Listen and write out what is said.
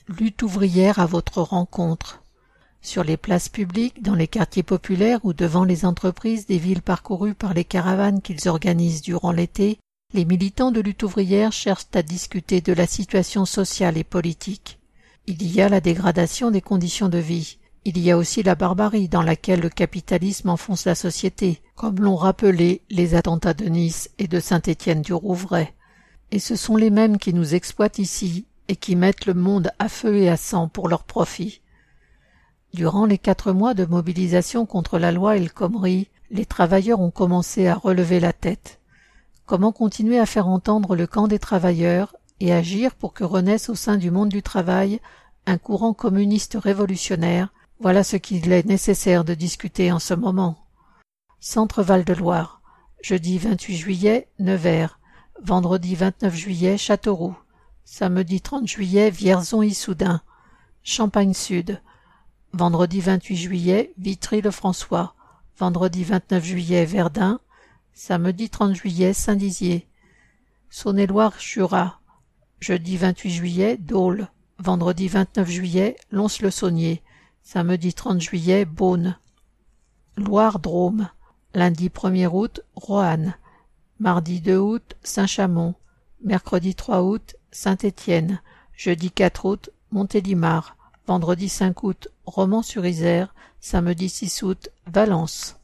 Lutte ouvrière à votre rencontre. Sur les places publiques, dans les quartiers populaires ou devant les entreprises des villes parcourues par les caravanes qu'ils organisent durant l'été, les militants de lutte ouvrière cherchent à discuter de la situation sociale et politique. Il y a la dégradation des conditions de vie. Il y a aussi la barbarie dans laquelle le capitalisme enfonce la société, comme l'ont rappelé les attentats de Nice et de Saint-Étienne-du-Rouvray. Et ce sont les mêmes qui nous exploitent ici et qui mettent le monde à feu et à sang pour leur profit. Durant les 4 mois de mobilisation contre la loi El Khomri, les travailleurs ont commencé à relever la tête. Comment continuer à faire entendre le camp des travailleurs et agir pour que renaisse au sein du monde du travail un courant communiste révolutionnaire? Voilà ce qu'il est nécessaire de discuter en ce moment. Centre Val-de-Loire, jeudi 28 juillet, Nevers, vendredi 29 juillet, Châteauroux, samedi 30 juillet, Vierzon-Issoudun, Champagne-Sud, vendredi 28 juillet, Vitry-le-François, vendredi 29 juillet, Verdun, samedi 30 juillet, Saint-Dizier, Saône-et-Loire-Jura, jeudi 28 juillet, Dole, vendredi 29 juillet, Lons-le-Saunier, samedi 30 juillet, Beaune, Loire-Drôme, lundi 1er août, Roanne, mardi 2 août, Saint-Chamond, mercredi 3 août, Saint-Étienne, jeudi 4 août, Montélimar, vendredi 5 août, Romans-sur-Isère, samedi 6 août, Valence.